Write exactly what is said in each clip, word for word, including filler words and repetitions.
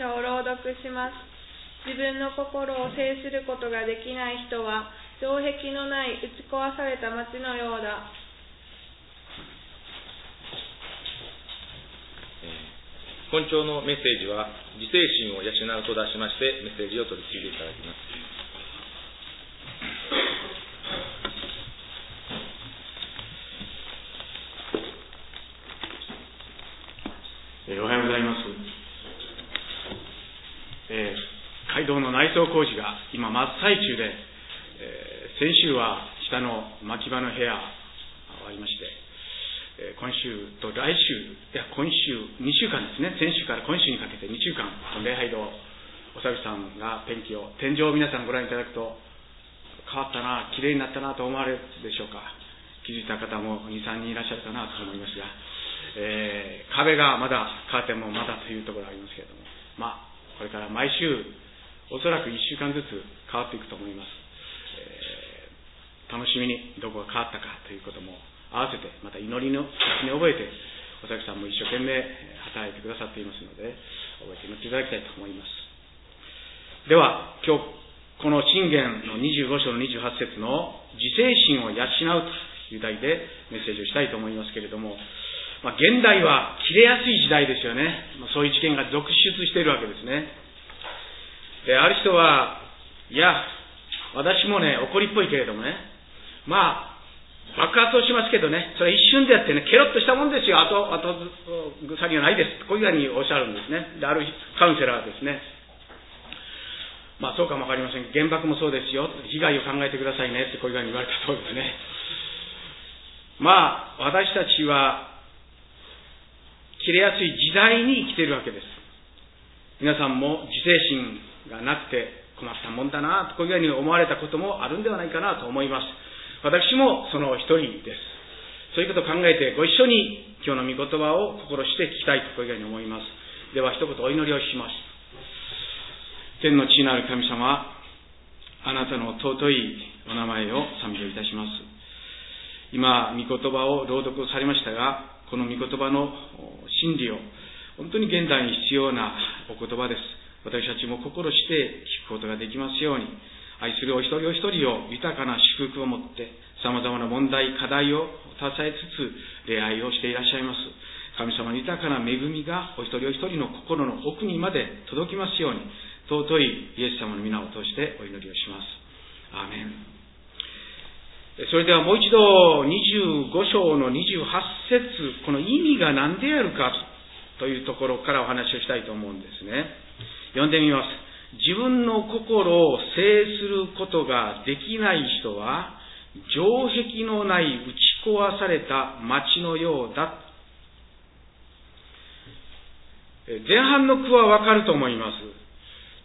書を朗読します。自分の心を制することができない人は、城壁のない打ち壊された町のようだ。 今朝のメッセージは、自制心を養うと題しまして、メッセージを取り次いでいただきます。 えー、おはようございます。えー、街道の内装工事が今真っ最中で、えー、先週は下の牧場の部屋終わりまして、えー、今週と来週、いや今週にしゅうかんですね、先週から今週にかけてにしゅうかん、礼拝堂、おさびさんがペンキを、天井を皆さんご覧いただくと、変わったな、きれいになったなと思われるでしょうか。気づいた方もに、さんにんいらっしゃるかなと思いますが、えー、壁がまだ、カーテンもまだというところがありますけれども、まあ、これから毎週、おそらくいっしゅうかんずつ変わっていくと思います。えー、楽しみにどこが変わったかということも合わせて、また祈りの先に覚えて、おさきさんも一生懸命働いてくださっていますので、覚えて祈っていただきたいと思います。では、今日、この箴言のにじゅうご章のにじゅうはち節の自制心を養うという題でメッセージをしたいと思いますけれども、まあ、現代は切れやすい時代ですよね。そういう事件が続出しているわけですね。で、ある人は、いや、私もね、怒りっぽいけれどもね、まあ、爆発をしますけどね、それは一瞬でやってね、ケロッとしたもんですよ、あと、あと、腐りはないです。こういうふうにおっしゃるんですね。で、あるカウンセラーはですね、まあそうかもわかりません。原爆もそうですよ。被害を考えてくださいねってこういうふうに言われたそうですね。まあ、私たちは、切れやすい時代に生きているわけです。皆さんも自制心がなくて困ったもんだなとこういうふうに思われたこともあるんではないかなと思います。私もその一人です。そういうことを考えてご一緒に今日の御言葉を心して聞きたいとこういうふうに思います。では一言お祈りをします。天の父なる神様、あなたの尊いお名前を賛美をいたします。今御言葉を朗読されましたが、この御言葉の真理を本当に現代に必要なお言葉です。私たちも心して聞くことができますように、愛するお一人お一人を豊かな祝福を持って様々な問題課題を支えつつ礼拝をしていらっしゃいます。神様の豊かな恵みがお一人お一人の心の奥にまで届きますように、尊いイエス様の皆を通してお祈りをします。アーメン。それではもう一度にじゅうご章のにじゅうはち節、この意味が何であるかというところからお話をしたいと思うんですね。読んでみます。自分の心を制することができない人は城壁のない打ち壊された町のようだ。前半の句はわかると思います。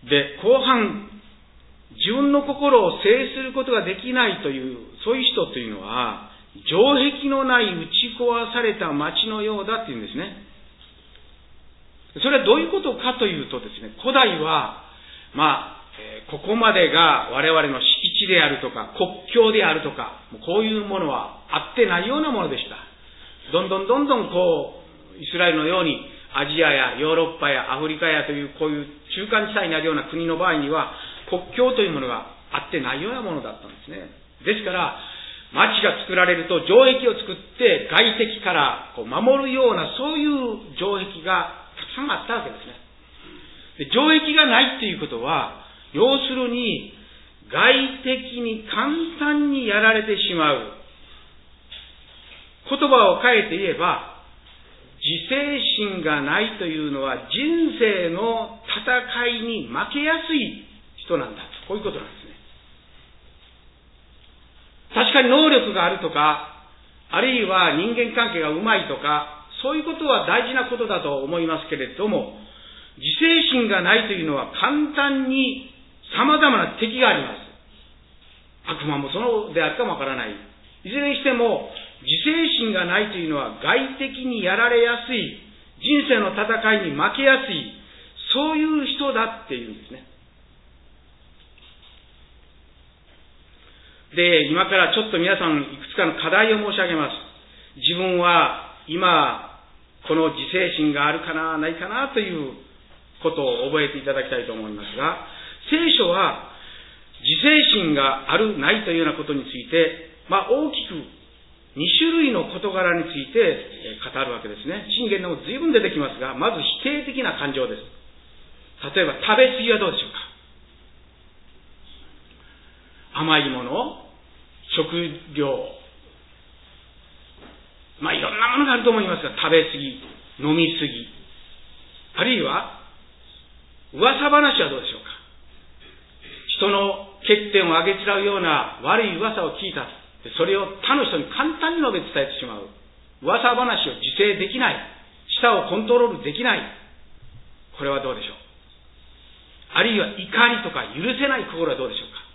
で、後半、自分の心を制することができないという、そういう人というのは、城壁のない打ち壊された町のようだっていうんですね。それはどういうことかというとですね、古代は、まあ、えー、ここまでが我々の敷地であるとか、国境であるとか、こういうものはあってないようなものでした。どんどんどんどんこう、イスラエルのように、アジアやヨーロッパやアフリカやというこういう中間地帯にあるような国の場合には、国境というものがあってないようなものだったんですね。ですから、町が作られると城壁を作って外敵からこう守るようなそういう城壁がたくさんあったわけですね。で、城壁がないっていうことは、要するに外敵に簡単にやられてしまう。言葉を変えて言えば、自制心がないというのは人生の戦いに負けやすい人なんだと。こういうことなんですね。確かに能力があるとか、あるいは人間関係がうまいとか、そういうことは大事なことだと思いますけれども、自制心がないというのは簡単に様々な敵があります。悪魔もそのであるかもわからない。いずれにしても、自制心がないというのは外敵にやられやすい、人生の戦いに負けやすい、そういう人だっていうんですね。で、今からちょっと皆さんいくつかの課題を申し上げます。自分は今、この自制心があるかな、ないかなということを覚えていただきたいと思いますが、聖書は自制心があるないというようなことについて、まあ、大きくに種類の事柄について語るわけですね。箴言でも随分出てきますが、まず否定的な感情です。例えば食べ過ぎはどうでしょうか。甘いもの、食料、まあいろんなものがあると思いますが、食べ過ぎ、飲み過ぎ、あるいは噂話はどうでしょうか。人の欠点をあげつらうような悪い噂を聞いた、それを他の人に簡単に述べ伝えてしまう、噂話を自制できない、舌をコントロールできない、これはどうでしょう。あるいは怒りとか許せない心はどうでしょうか。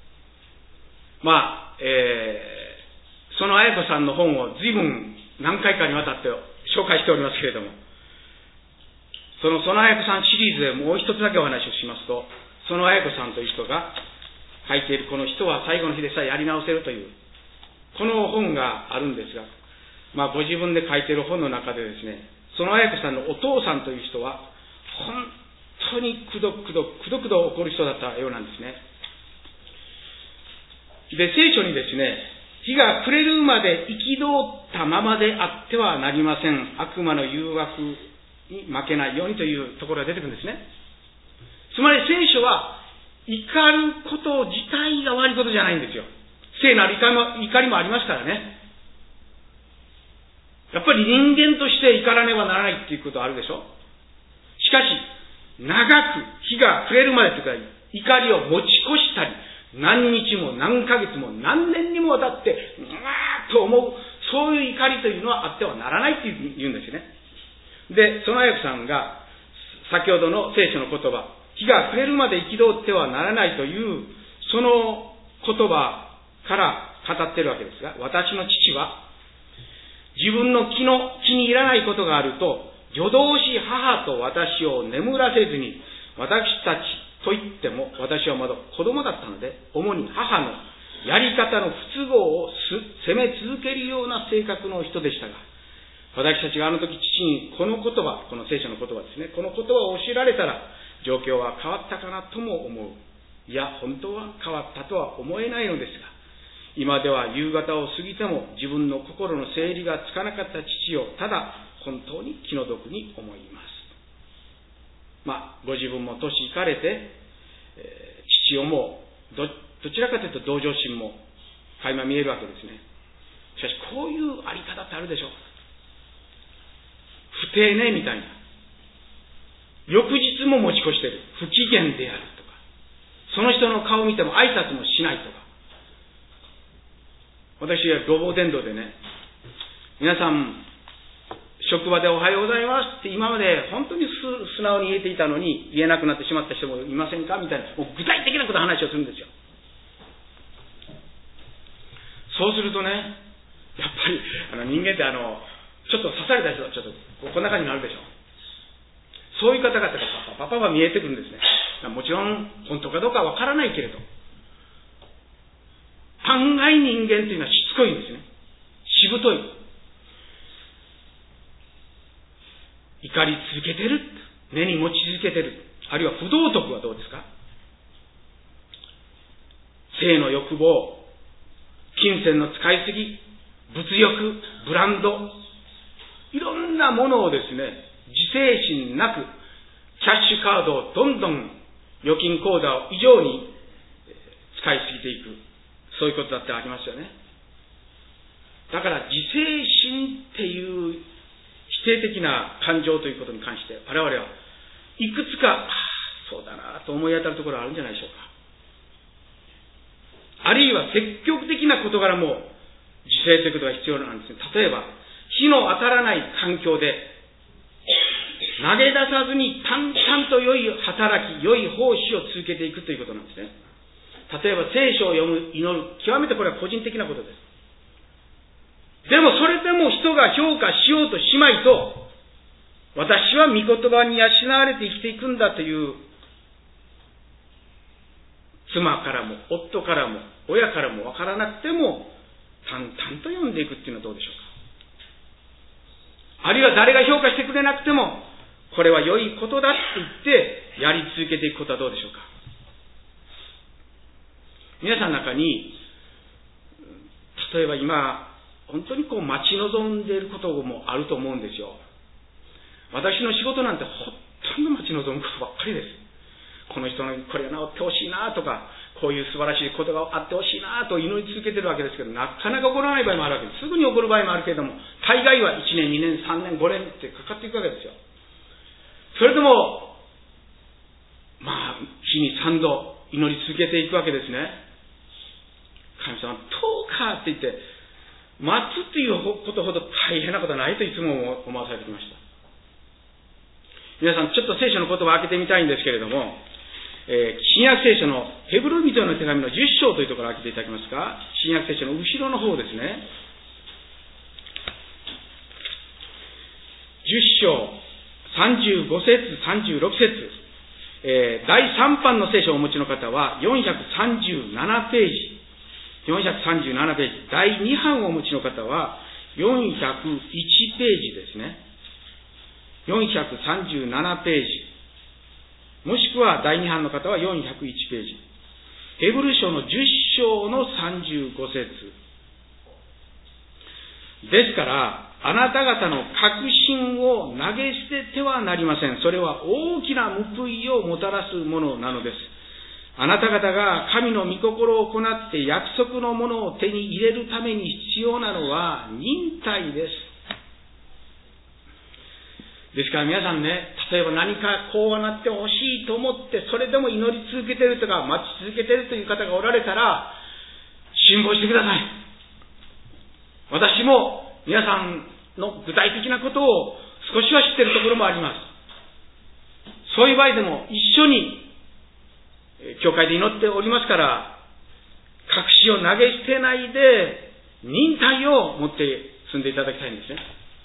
まあ、えー、その綾子さんの本を随分何回かにわたって紹介しておりますけれども、そのその綾子さんシリーズでもう一つだけお話をしますと、その綾子さんという人が書いているこの人は最後の日でさえやり直せるというこの本があるんですが、まあご自分で書いている本の中でですね、その綾子さんのお父さんという人は本当にくどくどくどくど怒る人だったようなんですね。で、聖書にですね、日が暮れるまで憤ったままであってはなりません。悪魔の誘惑に負けないようにというところが出てくるんですね。つまり聖書は怒ること自体が悪いことじゃないんですよ。聖なる怒りも、怒りもありますからね。やっぱり人間として怒らねばならないっていうことはあるでしょ。しかし、長く日が暮れるまでというか、怒りを持ち越したり、何日も何ヶ月も何年にもわたって、うわーっと思う、そういう怒りというのはあってはならないって言うんですよね。で、その綾子さんが、先ほどの聖書の言葉、日が暮れるまで憤ってはならないという、その言葉から語っているわけですが、私の父は、自分の気の気に入らないことがあると、夜通し母と私を眠らせずに、私たちと言っても、私はまだ子供だったので、主に母のやり方の不都合を責め続けるような性格の人でしたが、私たちがあの時父にこの言葉、この聖書の言葉ですね、この言葉を教えられたら、状況は変わったかなとも思う。いや、本当は変わったとは思えないのですが、今では夕方を過ぎても自分の心の整理がつかなかった父をただ本当に気の毒に思います。まあ、ご自分も年いかれて、えー、父をもど、どちらかというと同情心も垣間見えるわけですね。しかし、こういうあり方ってあるでしょう。不定ねみたいな。翌日も持ち越している。不機嫌であるとか。その人の顔を見ても挨拶もしないとか。私はロボ伝道でね、皆さん、職場でおはようございますって今まで本当に素直に言えていたのに言えなくなってしまった人もいませんかみたいな、もう具体的なこと話をするんですよ。そうするとね、やっぱりあの人間ってあのちょっと刺された人はちょっとこんな感じになるでしょ。そういう方々がパパパパ見えてくるんですね。もちろん本当かどうかわからないけれど、案外人間というのはしつこいんですね。しぶとい。怒り続けてる。根に持ち続けてる。あるいは不道徳はどうですか。性の欲望、金銭の使いすぎ、物欲、ブランド、いろんなものをですね、自制心なく、キャッシュカードをどんどん預金口座を異常に使いすぎていく。そういうことだってありますよね。だから自制心っていう否定的な感情ということに関して我々はいくつか、ああ、そうだなと思い当たるところがあるんじゃないでしょうか。あるいは積極的な事柄も自制ということが必要なんですね。例えば、火の当たらない環境で投げ出さずに淡々と良い働き、良い奉仕を続けていくということなんですね。例えば聖書を読む、祈る、極めてこれは個人的なことです。でもそれでも人が評価しようとしまいと、私は御言葉に養われて生きていくんだという妻からも夫からも親からも分からなくても淡々と読んでいくっていうのはどうでしょうか。あるいは誰が評価してくれなくてもこれは良いことだって言ってやり続けていくことはどうでしょうか。皆さんの中に、例えば今、本当にこう待ち望んでいることもあると思うんですよ。私の仕事なんてほとんど待ち望むことばっかりです。この人のこれが治ってほしいなとか、こういう素晴らしいことがあってほしいなと祈り続けてるわけですけど、なかなか起こらない場合もあるわけです。すぐに起こる場合もあるけれども、大概はいちねん、にねん、さんねん、ごねんってかかっていくわけですよ。それでも、まあ、日にさんど祈り続けていくわけですね。神様、どうかって言って、待つっていうことほど大変なことはないといつも思わされてきました。皆さん、ちょっと聖書の言葉を開けてみたいんですけれども、えー、新約聖書のヘブル人への手紙のじゅっ章というところを開けていただけますか。新約聖書の後ろの方ですね。じゅっ章さんじゅうご節、さんじゅうろく節、えー、だいさん版の聖書をお持ちの方はよんひゃくさんじゅうななページ、よんひゃくさんじゅうななページ、だいに版をお持ちの方はよんひゃくいちページですね。よんひゃくさんじゅうななページ。もしくはだいに版の方はよんひゃくいちページ。ヘブル書のじゅっ章のさんじゅうご節。ですから、あなた方の確信を投げ捨ててはなりません。それは大きな報いをもたらすものなのです。あなた方が神の御心を行って約束のものを手に入れるために必要なのは忍耐です。ですから皆さんね、例えば何かこうなってほしいと思って、それでも祈り続けているとか、待ち続けているという方がおられたら、辛抱してください。私も皆さんの具体的なことを少しは知っているところもあります。そういう場合でも一緒に教会で祈っておりますから、隠しを投げ捨てないで忍耐を持って進んでいただきたいんですね。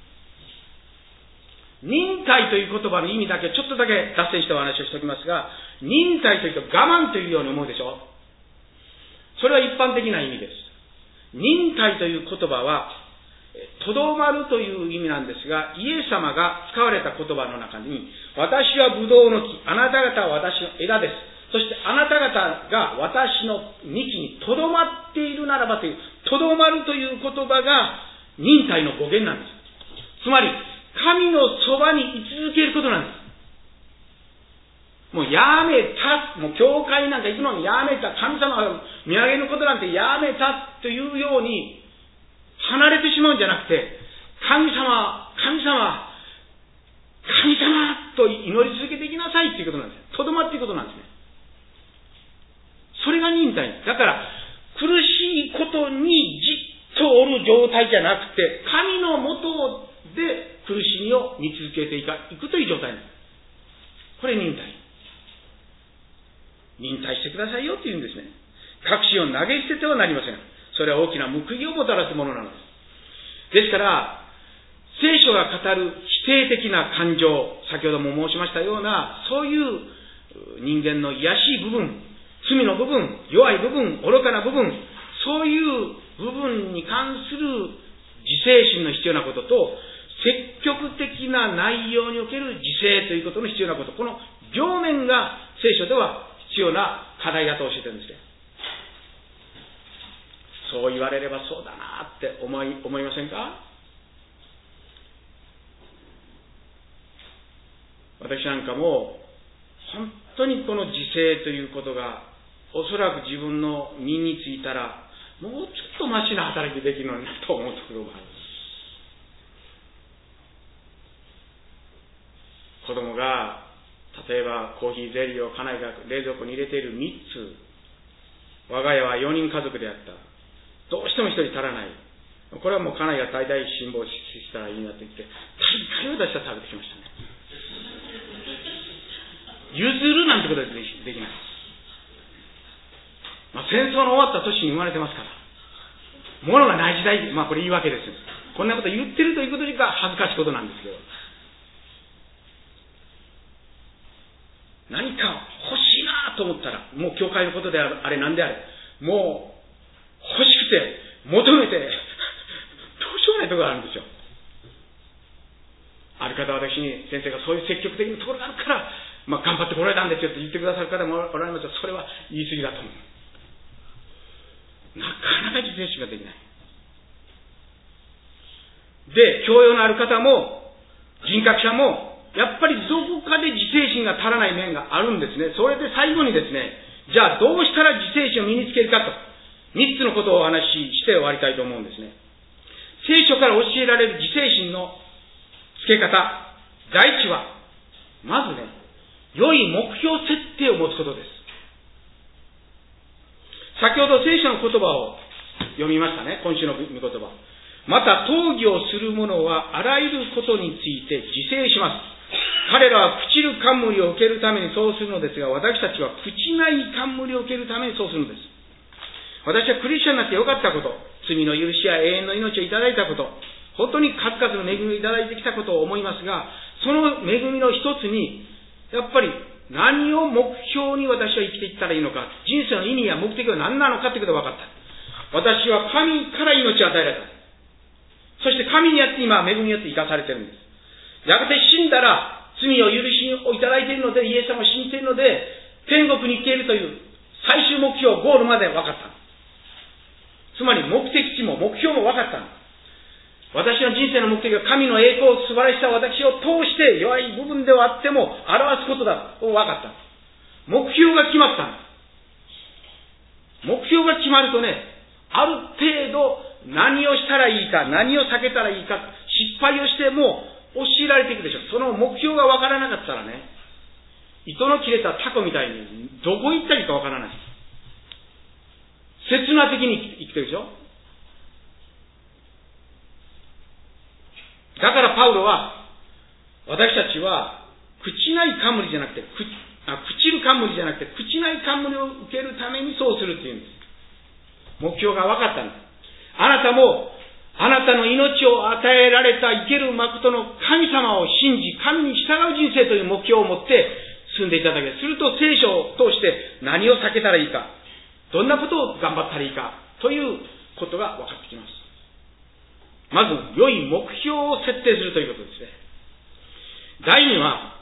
忍耐という言葉の意味だけちょっとだけ脱線してお話をしておきますが、忍耐というと我慢というように思うでしょ。それは一般的な意味です。忍耐という言葉はとどまるという意味なんですが、イエス様が使われた言葉の中に、私はブドウの木、あなた方は私の枝です。そしてあなた方が私の幹にとどまっているならばという、とどまるという言葉が忍耐の語源なんです。つまり神のそばに居続けることなんです。もうやめた、もう教会なんか行くのにやめた、神様が見上げることなんてやめたというように離れてしまうんじゃなくて、神様、神様、神様と祈り続けていきなさいということなんです。とどまっていくことなんですね。それが忍耐。だから苦しいことにじっとおる状態じゃなくて、神のもとで苦しみを見続けていくという状態なんです。これ忍耐。忍耐してくださいよというんですね。確信を投げ捨ててはなりません。それは大きな報いをもたらすものなのです。ですから、聖書が語る否定的な感情、先ほども申しましたような、そういう人間の卑しい部分、罪の部分、弱い部分、愚かな部分、そういう部分に関する自制心の必要なことと、積極的な内容における自制ということの必要なこと、この両面が聖書では必要な課題だと教えてるんですね。そう言われればそうだなって思い、思いませんか？私なんかも本当にこの自制ということがおそらく自分の身についたらもうちょっとマシな働きできるのになと思うところがある。子供が例えばコーヒーゼリーを家内が冷蔵庫に入れているみっつ、我が家はよにん家族であった。どうしてもひとり足らない。これはもう家内が大体辛抱したらいいなと言って、大概私は食べてきましたね。譲るなんてことはできない。まあ、戦争の終わった年に生まれてますから。物がない時代、まあこれ言い訳です。こんなこと言ってるということが恥ずかしいことなんですけど。何か欲しいなと思ったら、もう教会のことであれ何であれ、もう欲しくて求めてどうしようもないところがあるんですよ。 ある方は私に、先生がそういう積極的なところがあるから、まあ、頑張ってこられたんですよって言ってくださる方もおられますが、それは言い過ぎだと思う。なかなか自制心ができない。で、教養のある方も、人格者も、やっぱりどこかで自制心が足らない面があるんですね。それで最後にですね、じゃあどうしたら自制心を身につけるかと、三つのことをお話しして終わりたいと思うんですね。聖書から教えられる自制心のつけ方、第一は、まずね、良い目標設定を持つことです。先ほど聖書の言葉を読みましたね、今週の御言葉。また、討議をする者はあらゆることについて自制します。彼らは朽ちる冠を受けるためにそうするのですが、私たちは朽ちない冠を受けるためにそうするのです。私はクリスチャンになってよかったこと、罪の許しや永遠の命をいただいたこと、本当に数々の恵みをいただいてきたことを思いますが、その恵みの一つに、やっぱり何を目標に私は生きていったらいいのか、人生の意味や目的は何なのかということが分かった。私は神から命を与えられた。そして神によって今、恵みによって生かされているんです。やがて死んだら、罪を許しをいただいているので、イエス様を信じているので、天国に行けるという最終目標、ゴールまで分かった。つまり目的地も目標も分かった。私の人生の目的は神の栄光、素晴らしさを私を通して弱い部分ではあっても表すことだと分かった。目標が決まった。目標が決まるとね、ある程度何をしたらいいか、何を避けたらいいか、失敗をしても教えられていくでしょ。その目標が分からなかったらね、糸の切れたタコみたいにどこ行ったらいいか分からない。刹那的に生きてるでしょ。だからパウロは、私たちは朽ちない冠じゃなくて、朽あ朽ちる冠じゃなくて、朽ちない冠を受けるためにそうするっていうんです。目標が分かったんです。あなたもあなたの命を与えられた生ける誠の神様を信じ、神に従う人生という目標を持って進んでいただける。すると聖書を通して何を避けたらいいか、どんなことを頑張ったらいいかということが分かってきます。まず良い目標を設定するということですね。第二は、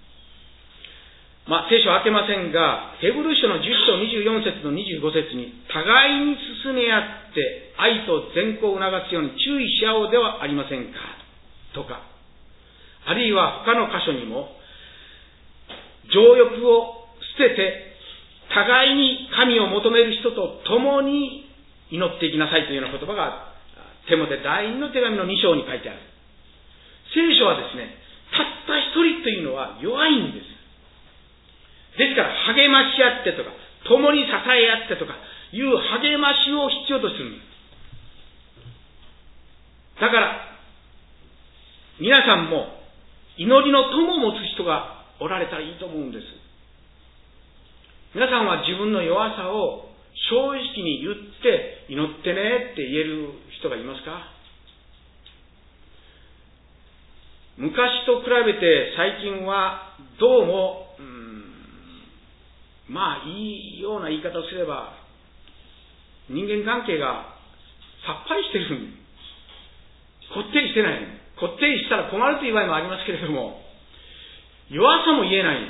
まあ聖書は開けませんが、ヘブル書のじゅっ章にじゅうよん節のにじゅうご節に、互いに進め合って愛と善行を促すように注意し合おうではありませんかとか、あるいは他の箇所にも、情欲を捨てて互いに神を求める人と共に祈っていきなさいというような言葉がテモテ第二の手紙のに章に書いてある。聖書はですね、たった一人というのは弱いんです。ですから励まし合ってとか、共に支え合ってとかいう励ましを必要とするんです。だから皆さんも祈りの友を持つ人がおられたらいいと思うんです。皆さんは自分の弱さを正直に言って祈ってねって言える人がいますか？昔と比べて最近はどうも、うーん、まあいいような言い方をすれば人間関係がさっぱりしてる、こってりしてない。こってりしたら困るという場合もありますけれども、弱さも言えない。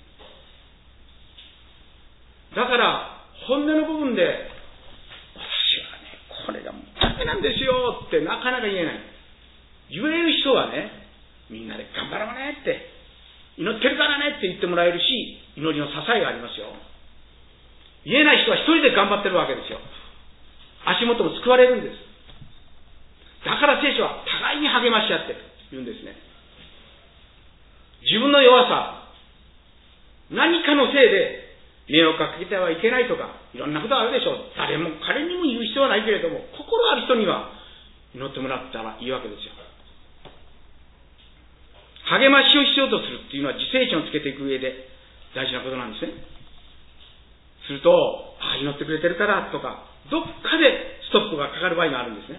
だから本音の部分で、私はね、これがもうダメなんですよってなかなか言えない。言える人はね、みんなで頑張ろうねって、祈ってるからねって言ってもらえるし、祈りの支えがありますよ。言えない人は一人で頑張ってるわけですよ。足元も救われるんです。だから聖書は互いに励まし合ってと言うんですね。自分の弱さ、何かのせいで迷惑かけてはいけないとか、いろんなことあるでしょう。誰も彼にも言う必要はないけれども、心ある人には祈ってもらったらいいわけですよ。励ましを必要とするっていうのは自制心をつけていく上で大事なことなんですね。すると、ああ、祈ってくれてるからとか、どっかでストップがかかる場合があるんですね。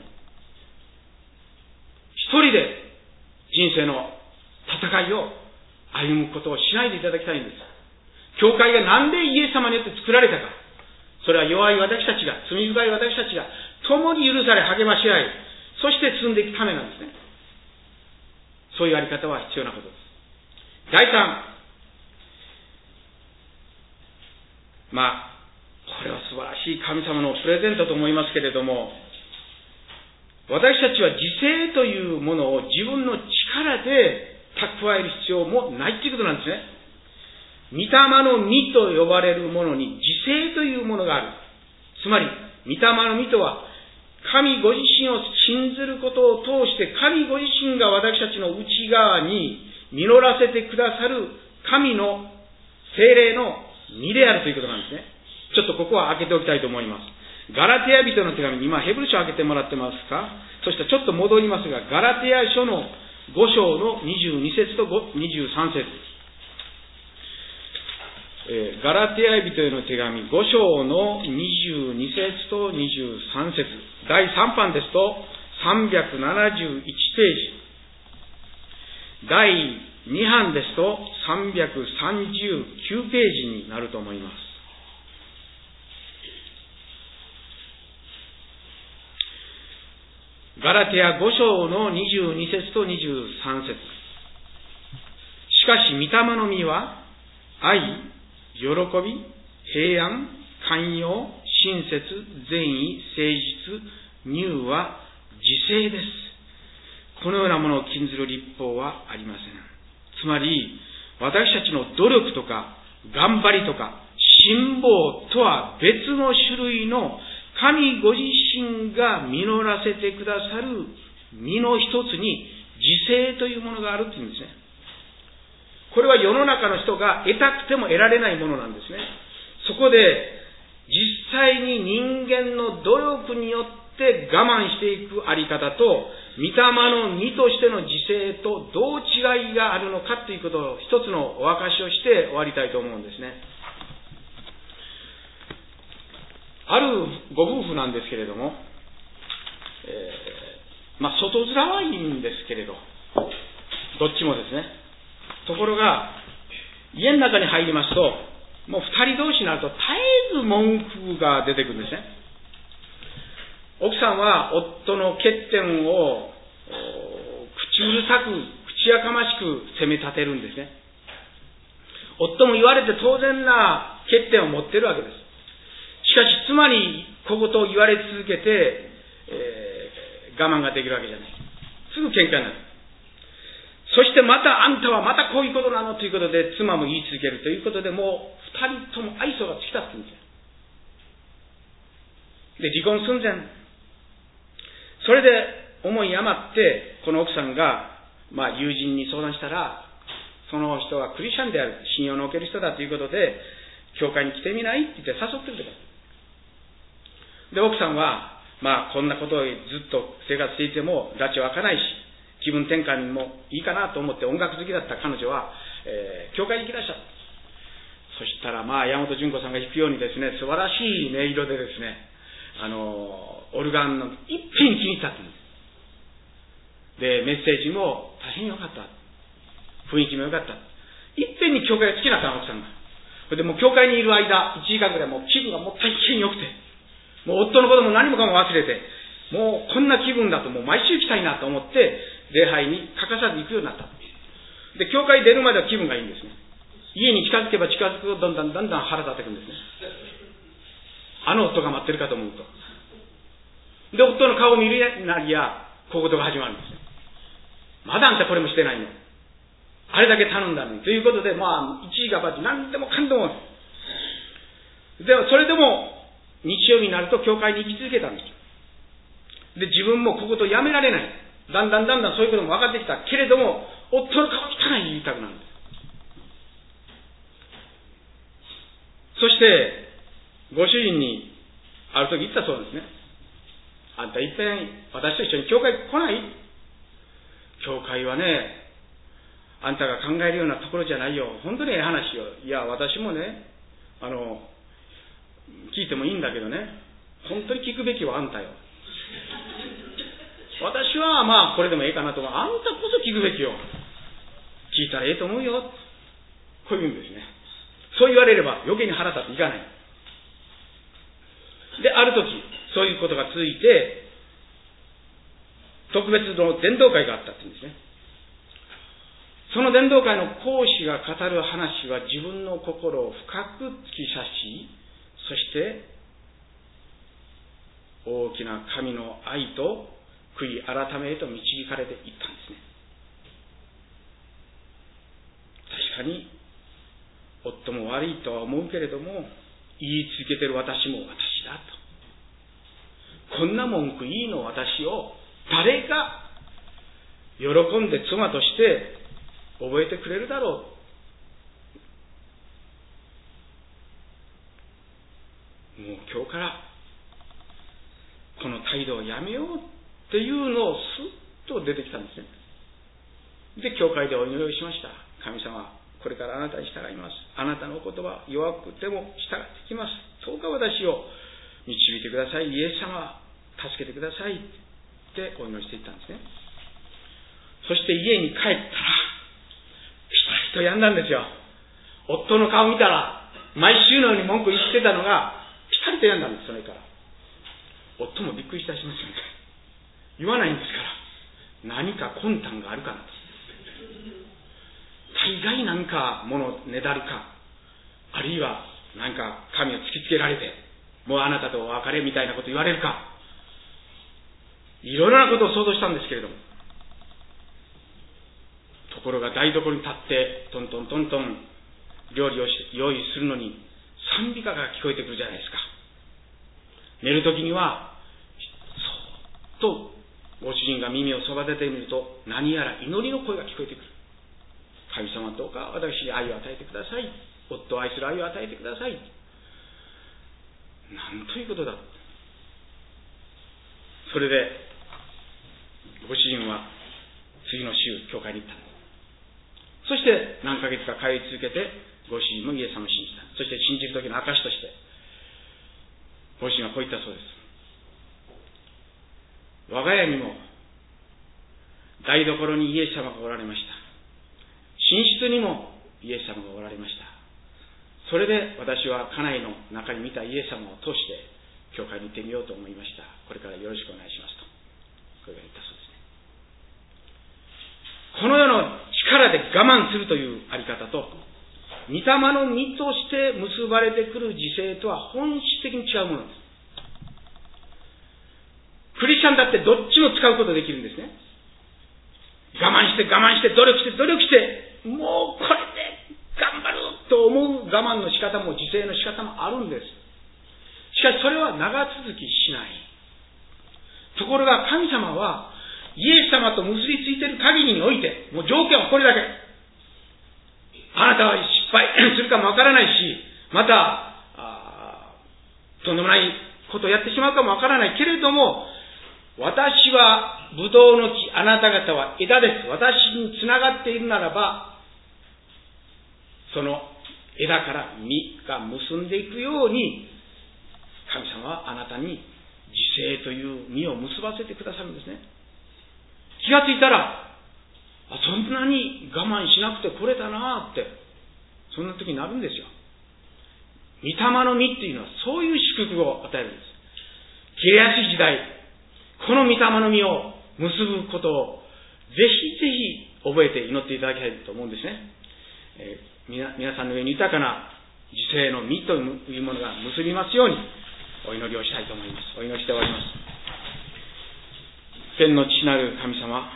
一人で人生の戦いを歩むことをしないでいただきたいんです。教会がなんでイエス様によって作られたか。それは弱い私たちが、罪深い私たちが共に許され励まし合い、そして進んでいくためなんですね。 そういうやり方は必要なことです。だいさん、まあ、これは素晴らしい神様のプレゼントと思いますけれども、私たちは自制というものを自分の力で蓄える必要もないということなんですね。御霊の実と呼ばれるものに自制というものがある。つまり、御霊の実とは、神ご自身を信ずることを通して、神ご自身が私たちの内側に実らせてくださる神の聖霊の実であるということなんですね。ちょっとここは開けておきたいと思います。ガラテヤ人の手紙、今ヘブル書を開けてもらってますか？そしてちょっと戻りますが、ガラテヤ書のご章のにじゅうに節とにじゅうさん節。えー、ガラテヤ人への手紙ご章のにじゅうに節とにじゅうさん節。だいさん版ですとさんびゃくななじゅういちページ。だいに版ですとさんびゃくさんじゅうきゅうページになると思います。ガラテヤご章のにじゅうに節とにじゅうさん節。しかし、御霊の実は、愛、喜び、平安、寛容、親切、善意、誠実、乳は自制です。このようなものを禁ずる律法はありません。つまり、私たちの努力とか、頑張りとか、辛抱とは別の種類の神ご自身が実らせてくださる実の一つに自制というものがあるっていうんですね。これは世の中の人が得たくても得られないものなんですね。そこで実際に人間の努力によって我慢していくあり方と、御霊の実としての自制とどう違いがあるのかということを一つのお証しをして終わりたいと思うんですね。あるご夫婦なんですけれども、えー、まあ外面はいいんですけれど、どっちもですね。ところが、家の中に入りますと、もう二人同士になると絶えず文句が出てくるんですね。奥さんは夫の欠点を口うるさく、口やかましく責め立てるんですね。夫も言われて当然な欠点を持っているわけです。しかし、妻に小言を言われ続けて、えー、我慢ができるわけじゃない。すぐ喧嘩になる。そしてまたあんたはまたこういうことなのということで、妻も言い続けるということで、もう二人とも愛想が尽きたって言うんですよ。で、離婚寸前。それで思い余って、この奥さんが、まあ友人に相談したら、その人はクリスチャンである、信用のおける人だということで、教会に来てみないって言って誘ってるとか。で、奥さんは、まあ、こんなことをずっと生活していても、拉致は開かないし、気分転換にもいいかなと思って音楽好きだった彼女は、えー、教会に行きだした。そしたら、まあ、山本純子さんが弾くようにですね、素晴らしい音色でですね、あの、オルガンの一品に気に入ったって言うんです。で、メッセージも大変良かった。雰囲気も良かった。いっぺんに教会が好きなった奥さんが。それでもう教会にいる間、いちじかんぐらいもう気分がもう大変良くて、もう夫のことも何もかも忘れて、もうこんな気分だともう毎週来たいなと思って、礼拝に欠かさず行くようになった。で、教会出るまでは気分がいいんですね。家に近づけば近づくとだんだんだんだん腹立ってくるんですね。あの夫が待ってるかと思うと。で、夫の顔を見るなりや、小言が始まるんですね。まだあんたこれもしてないの。あれだけ頼んだのに。ということで、まあ、一時がばって何でもかんでも。でも、それでも、日曜日になると教会に行き続けたんです。で、自分もこことやめられない。だんだんだんだんそういうことも分かってきた。けれども、夫の顔汚い言いたくなるんです。そして、ご主人に、ある時言ったそうですね。あんたいっぺん、私と一緒に教会来ない？教会はね、あんたが考えるようなところじゃないよ。本当にええ話よ。いや、私もね、あの、聞いてもいいんだけどね、本当に聞くべきはあんたよ。私はまあこれでもええかなと思う。あんたこそ聞くべきよ。聞いたらええと思うよ。こういうんですね。そう言われれば余計に腹立っていかない。で、ある時、そういうことが続いて、特別の伝道会があったって言うんですね。 その伝道会の講師が語る話は自分の心を深く突き刺し、そして大きな神の愛と悔い改めへと導かれていったんですね。確かに夫も悪いとは思うけれども、言い続けてる私も私だと。こんな文句いいの私を誰が喜んで妻として覚えてくれるだろう。もう今日からこの態度をやめようっていうのをスッと出てきたんですね。で、教会でお祈りをしました。神様、これからあなたに従います。あなたの言葉、弱くても従ってきます。どうか私を導いてください。イエス様、助けてくださいってお祈りしていったんですね。そして家に帰ったら、ピタリと病んだんですよ。夫の顔見たら、毎週のように文句言ってたのが、ピタリと病んだんです、それから。夫もびっくりしたしますよね。言わないんですから。何か魂胆があるかなと。大概なんか物ねだるか、あるいはなんか神を突きつけられて、もうあなたとお別れみたいなこと言われるか、いろいろなことを想像したんですけれども、ところが台所に立ってトントントントン料理をして用意するのに賛美歌が聞こえてくるじゃないですか。寝るときにはそーっとご主人が耳をそばでてみると、何やら祈りの声が聞こえてくる。神様、どうか私に愛を与えてください。夫を愛する愛を与えてください。なんということだ。それでご主人は次の週教会に行った。そして何ヶ月か通い続けて、ご主人もイエス様を信じた。そして信じる時の証としてご主人はこう言ったそうです。我が家にも台所にイエス様がおられました。寝室にもイエス様がおられました。それで私は家内の中に見たイエス様を通して教会に行ってみようと思いました。これからよろしくお願いしますと、これが言ったそうですね。この世の力で我慢するというあり方と、御霊の実として結ばれてくる自制とは本質的に違うものです。クリスチャンだってどっちも使うことできるんですね。我慢して我慢して努力して努力して、もうこれで頑張ると思う我慢の仕方も自制の仕方もあるんです。しかしそれは長続きしない。ところが神様はイエス様と結びついている限りにおいて、もう条件はこれだけ。あなたは失敗するかもわからないし、またとんでもないことをやってしまうかもわからないけれども、私はブドウの木、あなた方は枝です。私につながっているならば、その枝から実が結んでいくように、神様はあなたに自制という実を結ばせてくださるんですね。気がついたら、あ、そんなに我慢しなくてこれたなって、そんな時になるんですよ。御霊の実っていうのはそういう祝福を与えるんです。切れやすい時代、この御霊の実を結ぶことをぜひぜひ覚えて祈っていただきたいと思うんですね。えー、皆, 皆さんの上に豊かな自制の実というものが結びますようにお祈りをしたいと思います。お祈りしております。天の父なる神様、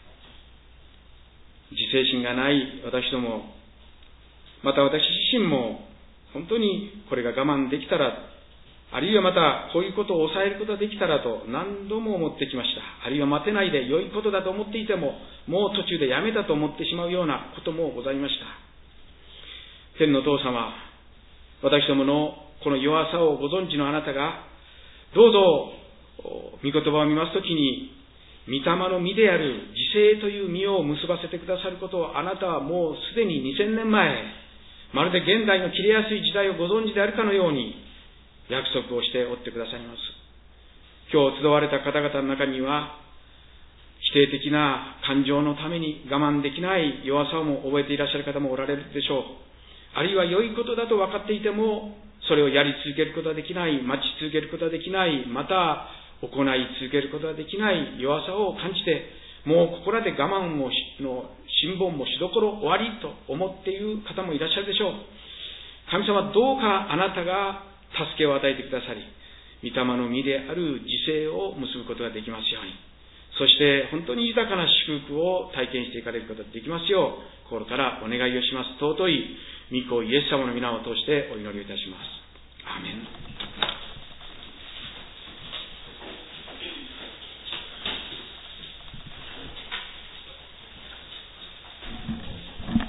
自制心がない私ども、また私自身も本当にこれが我慢できたら、あるいはまたこういうことを抑えることができたらと何度も思ってきました。あるいは待てないで良いことだと思っていても、もう途中でやめたと思ってしまうようなこともございました。天の父様、私どものこの弱さをご存知のあなたが、どうぞ御言葉を見ますときに、御霊の実である自制という実を結ばせてくださることを、あなたはもうすでににせんねんまえ、まるで現代の切れやすい時代をご存知であるかのように約束をしておってくださいます。今日集われた方々の中には、否定的な感情のために我慢できない弱さをも覚えていらっしゃる方もおられるでしょう。あるいは良いことだと分かっていても、それをやり続けることはできない、待ち続けることはできない、また行い続けることはできない弱さを感じて、 もうここらで我慢もの辛抱もしどころ終わりと思っている方もいらっしゃるでしょう。神様、どうかあなたが助けを与えてくださり、御霊の実である自制を結ぶことができますように、そして本当に豊かな祝福を体験していかれることができますよう、心からお願いをします。尊い御子イエス様の皆を通してお祈りをいたします。アーメン。